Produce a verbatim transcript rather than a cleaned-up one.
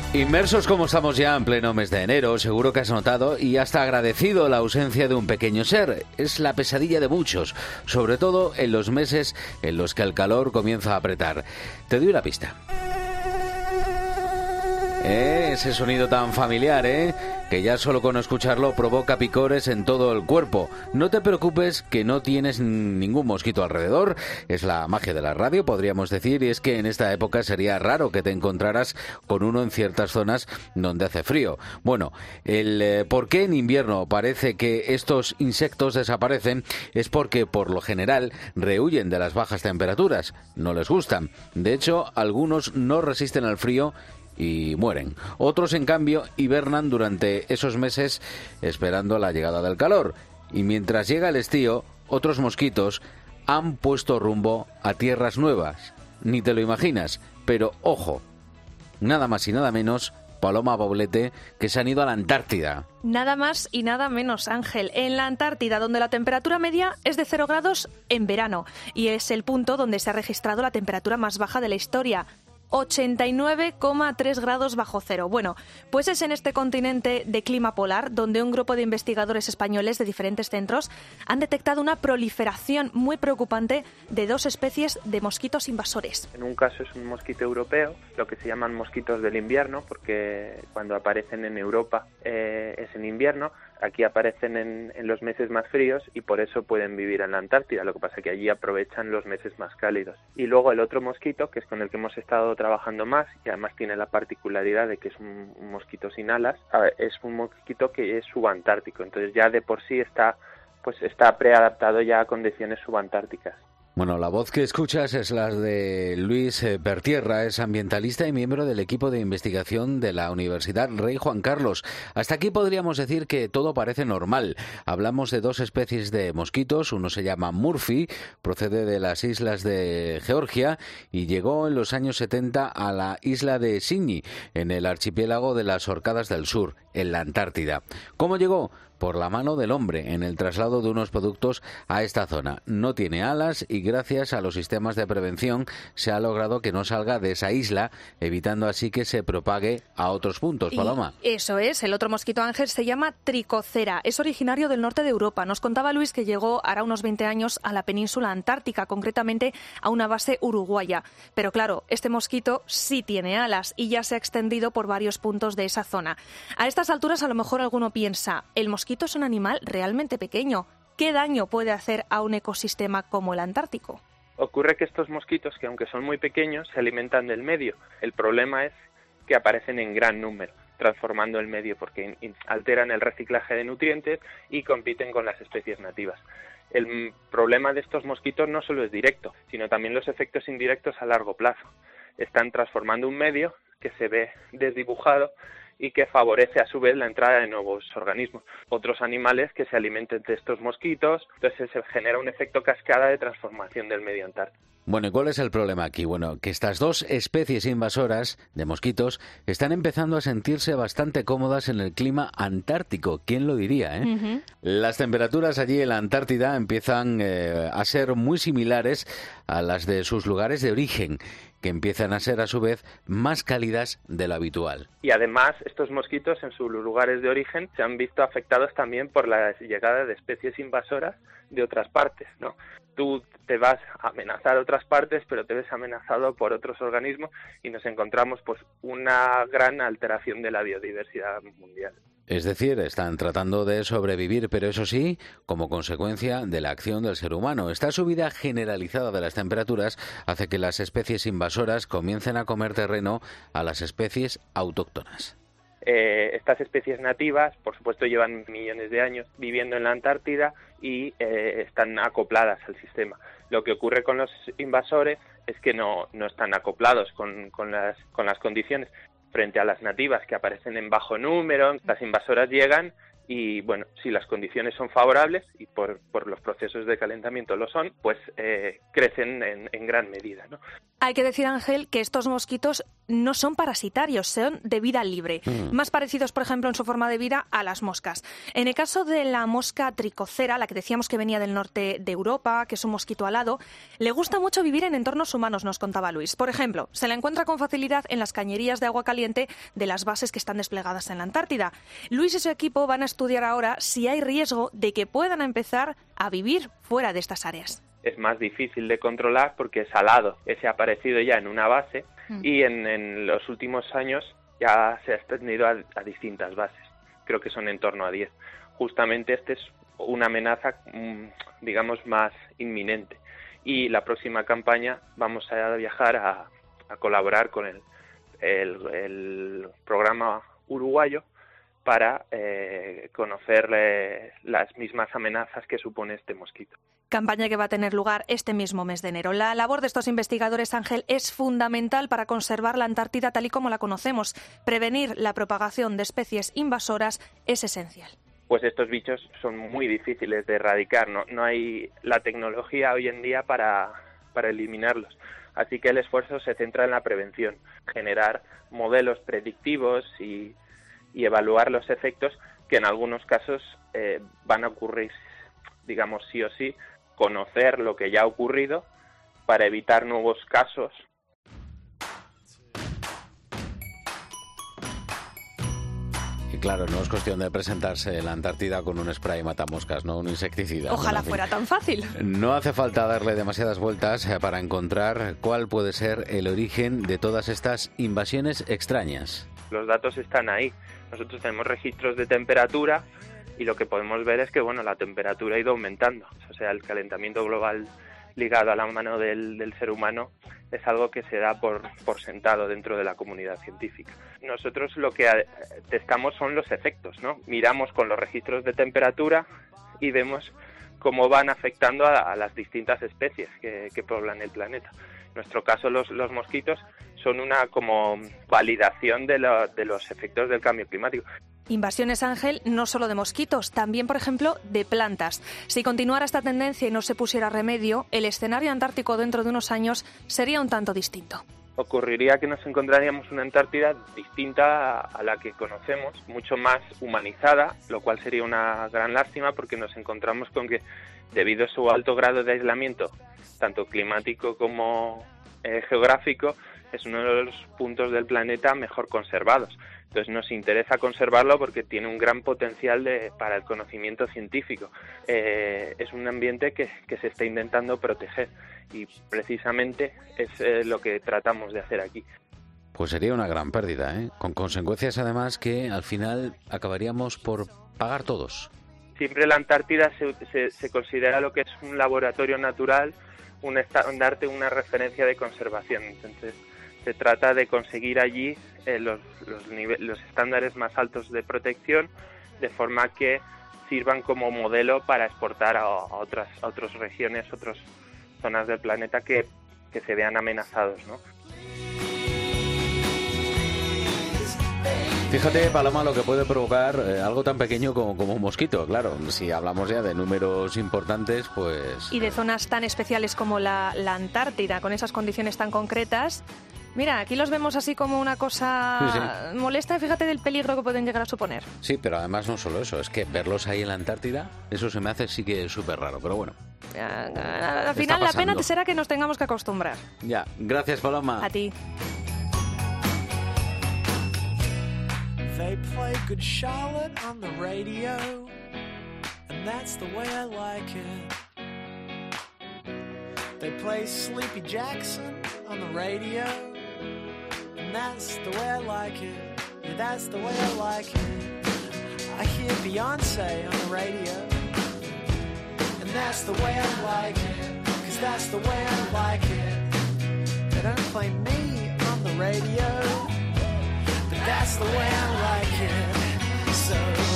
Inmersos como estamos ya en pleno mes de enero, seguro que has notado y hasta agradecido la ausencia de un pequeño ser. Es la pesadilla de muchos, sobre todo en los meses en los que el calor comienza a apretar. Te doy una pista. Eh, ese sonido tan familiar, ¿eh? Que ya solo con escucharlo provoca picores en todo el cuerpo. No te preocupes que no tienes ningún mosquito alrededor. Es la magia de la radio, podríamos decir, y es que en esta época sería raro que te encontraras con uno en ciertas zonas donde hace frío. Bueno, el eh, por qué en invierno parece que estos insectos desaparecen es porque por lo general rehuyen de las bajas temperaturas. No les gustan. De hecho, algunos no resisten al frío y mueren. Otros, en cambio, hibernan durante esos meses esperando la llegada del calor. Y mientras llega el estío, otros mosquitos han puesto rumbo a tierras nuevas. Ni te lo imaginas, pero ojo, nada más y nada menos, Paloma Baulete, que se han ido a la Antártida. Nada más y nada menos, Ángel. En la Antártida, donde la temperatura media es de cero grados en verano. Y es el punto donde se ha registrado la temperatura más baja de la historia. ochenta y nueve coma tres grados bajo cero. Bueno, pues es en este continente de clima polar donde un grupo de investigadores españoles de diferentes centros han detectado una proliferación muy preocupante de dos especies de mosquitos invasores. En un caso es un mosquito europeo, lo que se llaman mosquitos del invierno, porque cuando aparecen en Europa eh, es en invierno. Aquí aparecen en, en los meses más fríos y por eso pueden vivir en la Antártida. Lo que pasa es que allí aprovechan los meses más cálidos. Y luego el otro mosquito, que es con el que hemos estado trabajando más, y además tiene la particularidad de que es un, un mosquito sin alas, es un mosquito que es subantártico. Entonces ya de por sí está, pues está preadaptado ya a condiciones subantárticas. Bueno, la voz que escuchas es la de Luis Pertierra, es ambientalista y miembro del equipo de investigación de la Universidad Rey Juan Carlos. Hasta aquí podríamos decir que todo parece normal. Hablamos de dos especies de mosquitos, uno se llama Murphy, procede de las islas de Georgia y llegó en los años setenta a la isla de Signy, en el archipiélago de las Orcadas del Sur, en la Antártida. ¿Cómo llegó? Por la mano del hombre en el traslado de unos productos a esta zona. No tiene alas y gracias a los sistemas de prevención se ha logrado que no salga de esa isla, evitando así que se propague a otros puntos. Paloma. Y eso es, el otro mosquito, Ángel, se llama Tricocera. Es originario del norte de Europa. Nos contaba Luis que llegó hará unos veinte años a la península antártica, concretamente a una base uruguaya. Pero claro, este mosquito sí tiene alas y ya se ha extendido por varios puntos de esa zona. A estas alturas a lo mejor alguno piensa, el mosquito es un animal realmente pequeño. ¿Qué daño puede hacer a un ecosistema como el Antártico? Ocurre que estos mosquitos, que aunque son muy pequeños, se alimentan del medio. El problema es que aparecen en gran número, transformando el medio porque alteran el reciclaje de nutrientes y compiten con las especies nativas. El problema de estos mosquitos no solo es directo, sino también los efectos indirectos a largo plazo. Están transformando un medio que se ve desdibujado y que favorece a su vez la entrada de nuevos organismos, otros animales que se alimenten de estos mosquitos. Entonces se genera un efecto cascada de transformación del medio antártico. Bueno, ¿y cuál es el problema aquí? Bueno, que estas dos especies invasoras de mosquitos están empezando a sentirse bastante cómodas en el clima antártico. ¿Quién lo diría, eh? Uh-huh. Las temperaturas allí en la Antártida empiezan eh, a ser muy similares a las de sus lugares de origen, que empiezan a ser a su vez más cálidas de lo habitual. Y además estos mosquitos en sus lugares de origen se han visto afectados también por la llegada de especies invasoras de otras partes, ¿no? Tú te vas a amenazar otras partes, pero te ves amenazado por otros organismos y nos encontramos pues una gran alteración de la biodiversidad mundial. Es decir, están tratando de sobrevivir, pero eso sí, como consecuencia de la acción del ser humano. Esta subida generalizada de las temperaturas hace que las especies invasoras comiencen a comer terreno a las especies autóctonas. Eh, estas especies nativas, por supuesto, llevan millones de años viviendo en la Antártida y eh, están acopladas al sistema. Lo que ocurre con los invasores es que no, no están acoplados con, con, las, con las condiciones. Frente a las nativas que aparecen en bajo número, las invasoras llegan y, bueno, si las condiciones son favorables, y por, por los procesos de calentamiento lo son, pues eh, crecen en, en gran medida, ¿no? Hay que decir, Ángel, que estos mosquitos no son parasitarios, son de vida libre, mm. más parecidos, por ejemplo, en su forma de vida a las moscas. En el caso de la mosca tricocera, la que decíamos que venía del norte de Europa, que es un mosquito alado, le gusta mucho vivir en entornos humanos, nos contaba Luis. Por ejemplo, se la encuentra con facilidad en las cañerías de agua caliente de las bases que están desplegadas en la Antártida. Luis y su equipo van a estudiar ahora si hay riesgo de que puedan empezar a vivir fuera de estas áreas. Es más difícil de controlar porque es salado. Ese ha aparecido ya en una base mm. y en, en los últimos años ya se ha extendido a, a distintas bases. Creo que son en torno a diez. Justamente este es una amenaza, digamos, más inminente. Y la próxima campaña vamos a viajar a, a colaborar con el, el, el programa uruguayo para eh, conocer eh, las mismas amenazas que supone este mosquito. Campaña que va a tener lugar este mismo mes de enero. La labor de estos investigadores, Ángel, es fundamental para conservar la Antártida tal y como la conocemos. Prevenir la propagación de especies invasoras es esencial. Pues estos bichos son muy difíciles de erradicar, no, no hay la tecnología hoy en día para, para eliminarlos. Así que el esfuerzo se centra en la prevención, generar modelos predictivos y, y evaluar los efectos que en algunos casos eh, van a ocurrir, digamos, sí o sí, conocer lo que ya ha ocurrido para evitar nuevos casos. Y claro, no es cuestión de presentarse en la Antártida con un spray matamoscas, ¿no? Un insecticida. Ojalá bueno, fuera tan fácil. No hace falta darle demasiadas vueltas para encontrar cuál puede ser el origen de todas estas invasiones extrañas. Los datos están ahí. Nosotros tenemos registros de temperatura y lo que podemos ver es que bueno, la temperatura ha ido aumentando. O sea, el calentamiento global ligado a la mano del, del ser humano es algo que se da por, por sentado dentro de la comunidad científica. Nosotros lo que testamos son los efectos, ¿no? Miramos con los registros de temperatura y vemos cómo van afectando a, a las distintas especies que, que poblan el planeta. En nuestro caso, los, los mosquitos son una como validación de, lo, de los efectos del cambio climático. Invasiones, Ángel, no solo de mosquitos, también, por ejemplo, de plantas. Si continuara esta tendencia y no se pusiera remedio, el escenario antártico dentro de unos años sería un tanto distinto. Ocurriría que nos encontraríamos una Antártida distinta a la que conocemos, mucho más humanizada, lo cual sería una gran lástima porque nos encontramos con que, debido a su alto grado de aislamiento, tanto climático como eh, geográfico, es uno de los puntos del planeta mejor conservados. Entonces nos interesa conservarlo porque tiene un gran potencial de, para el conocimiento científico. Eh, es un ambiente que, que se está intentando proteger y precisamente es eh, lo que tratamos de hacer aquí. Pues sería una gran pérdida, ¿eh? Con consecuencias además que al final acabaríamos por pagar todos. Siempre la Antártida se, se, se considera lo que es un laboratorio natural, un estandarte, una referencia de conservación. Entonces se trata de conseguir allí eh, los, los, nive- los estándares más altos de protección, de forma que sirvan como modelo para exportar a, a otras a otras regiones, otras zonas del planeta que, que se vean amenazados, ¿no? Fíjate, Paloma, lo que puede provocar eh, algo tan pequeño como, como un mosquito. Claro, si hablamos ya de números importantes, pues... Y de zonas tan especiales como la, la Antártida, con esas condiciones tan concretas. Mira, aquí los vemos así como una cosa sí, sí. molesta. Fíjate del peligro que pueden llegar a suponer. Sí, pero además no solo eso, es que verlos ahí en la Antártida, eso se me hace sí que súper raro, pero bueno. Ya, al final la pena será que nos tengamos que acostumbrar. Ya, gracias, Paloma. A ti. They play Good Charlotte on the radio, and that's the way I like it. They play Sleepy Jackson on the radio, and that's the way I like it. Yeah, that's the way I like it. I hear Beyonce on the radio, and that's the way I like it. Cause that's the way I like it. They don't play me on the radio, but that's the way I like it. So